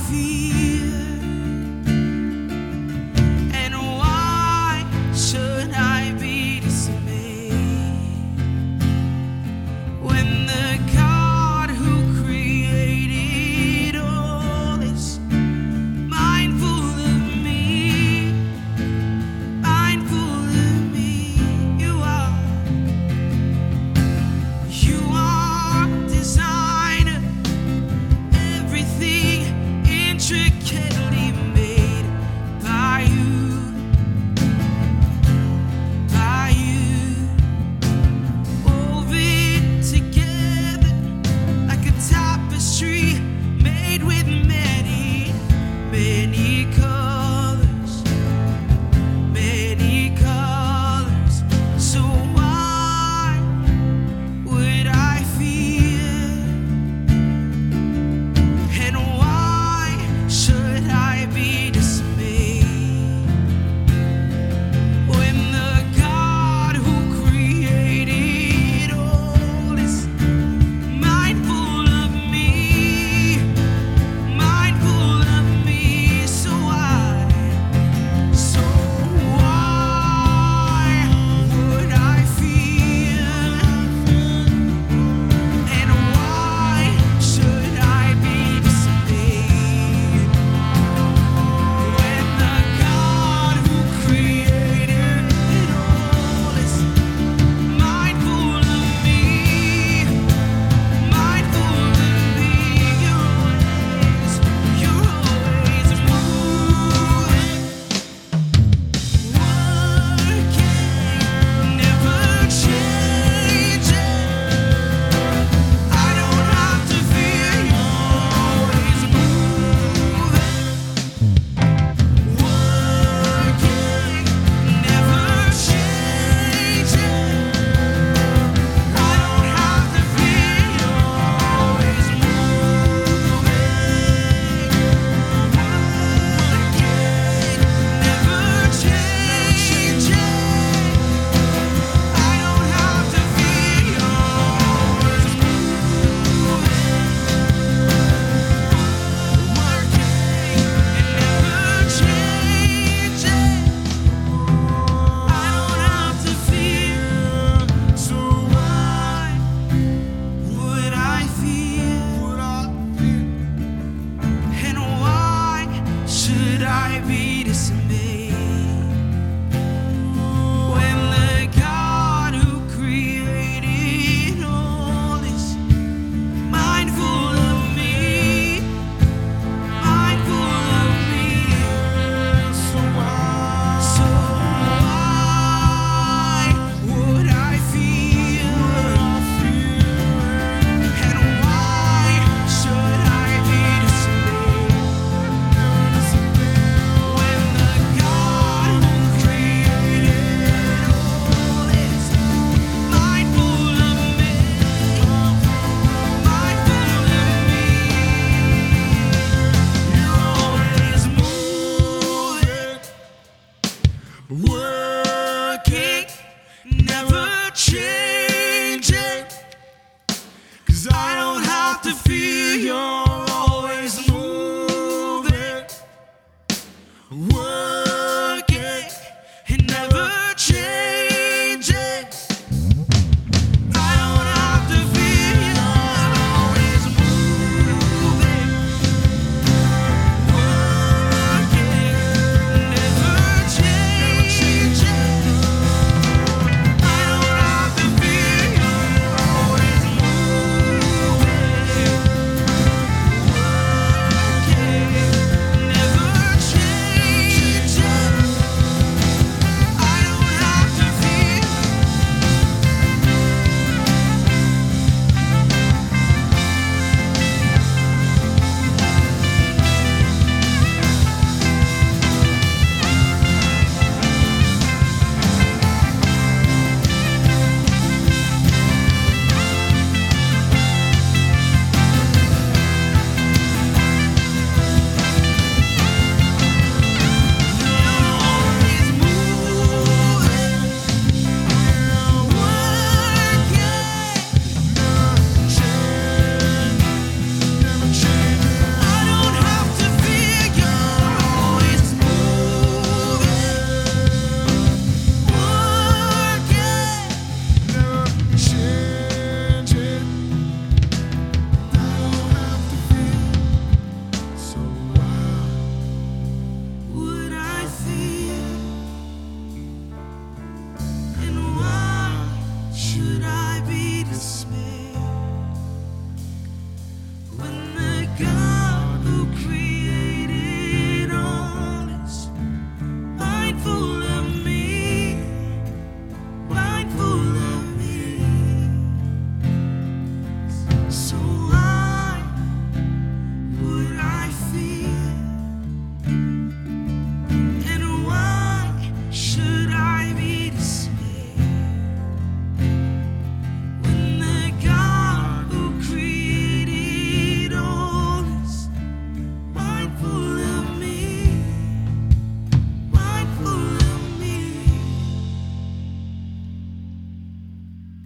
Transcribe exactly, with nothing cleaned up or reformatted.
fear? And why should I be dismayed when the God who created all is mindful of me, mindful of me? You are, you are designer, everything intricately made by you, by you, woven together like a tapestry made with many, many colors, many colors. So why would I fear? And why should I be dismayed when the God who created all is mindful of me, mindful of me? So why, so why would I fear? And why should I be dismayed when the God who created it all is mindful of me, mindful of me? You're always, you're always moving, working, never changing. I don't have to fear, you're always moving, working, never changing. I don't have to fear, you're always moving, working, never changing. I don't have to fear, you're always moving, working, and never changing. I don't have to fear, so why would I fear? And why should I be dismayed?